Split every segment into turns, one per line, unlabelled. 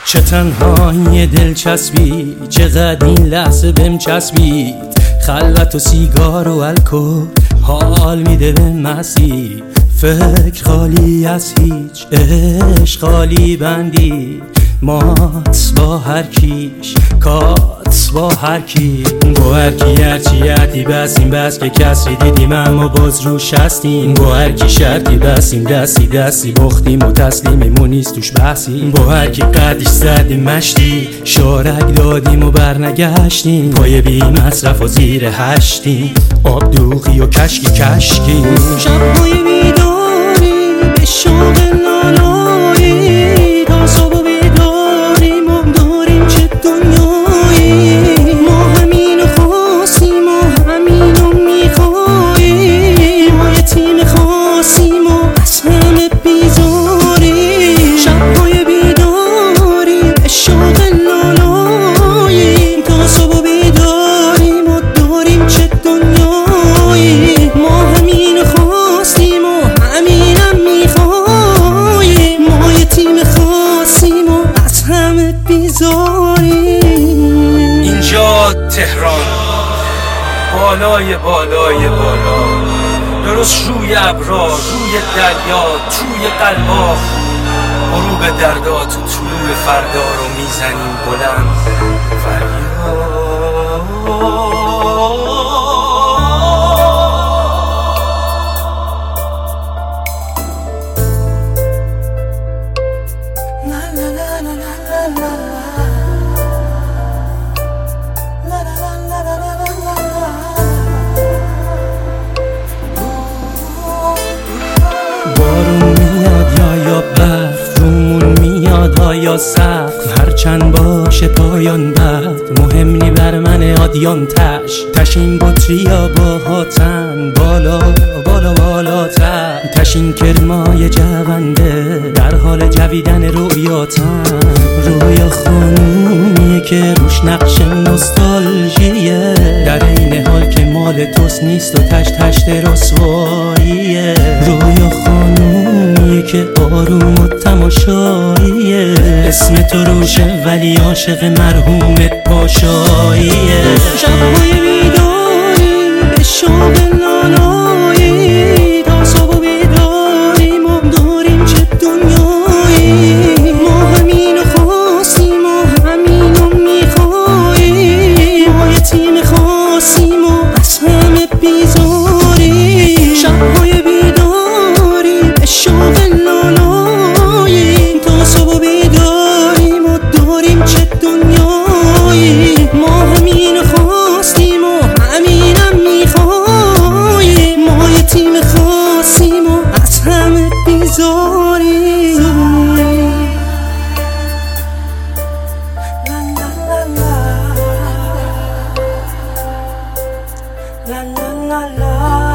چه تنهایی دلچسبی، چقدر این لحظه بهم چسبید. خلوت و سیگار و الکل حال میده به مستی. فکر خالی از هیچ، عشق خالی بندی. مات با هر کیش، کات با هر کی. با هر کی هرچی عدی بستیم، بس که کسی دیدیم اما باز روش هستیم. با هر کی شرطی بستیم، دستی دستی باختیم و تسلیممون نیست توش بحثیم. با هر کی قدش زدیم مشتی، شارک دادیم و برنگشتیم. پای بی مصرف و زیر هشتیم، آب دوغی و کشکی کشکی.
شب‌های بیداری به شوق لالایی، تا صبح بیداریم و داریم چه دنیایی. ما همینو خواستیم و همینو میخواییم. ما یه تیم خواستیم و از همه بیزاریم. شب‌های بیداری به شوق لالایی، تا صبح بیداریم و داریم چه دنیایی. ما همینو خواستیم و همینم میخواییم. ما یه تیم خواستیم و از همه بیزاریم.
اینجا تهران، بالای بالای بالا، درست روی ابرا، روی دریا، توی قلبا. غروب دردات و طلوع فردا رو میزنیم بلند فریاد.
بارون میاد یا برف، رومون میاد یا سقف. هرچند باشه پایان بعد، مهم نی بر من آدیان تشین بطریا با هاتن، بالا بالا بالاتر. تشین کرمای جونده، در حال جویدن رویاتن. رویا خانومیه که روش نقش نوستالژیه، در این حال که مال توست نیست و تشت رسواییه. رویا خانومیه که آروم و تماشاییه، اسم تو روشه ولی عاشق مرحومت پاشاییه.
شب‌های بیداری به شوق لالایی، تا صبح بیداریم و داریم چه دنیایی. ما همینو خواستیم و همینو میخواییم. ما یه تیم خواستیم و از همه بیزاریم. شب‌های بیداری به شوق لالایی، تا صبح بیداریم و داریم چه دنیایی. ما همینو خواستیم و همینم میخواییم. ما یه تیم خواستیم و از همه بیزاریم. لا لا لا لا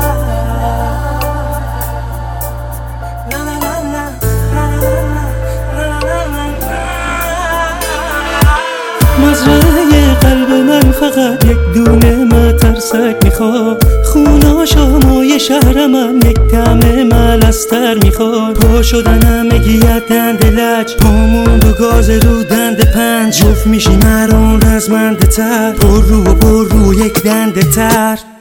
مزرعه قلب من فقط یک دونه مترسک میخواد. خوناشامای شهر من یک طعم ملستر میخواد. پا شدن همگی دند لج، پامون دو گاز رو دند پنج. جفت میشیم هر آن رزمنده تر، پر رو یک دنده تر.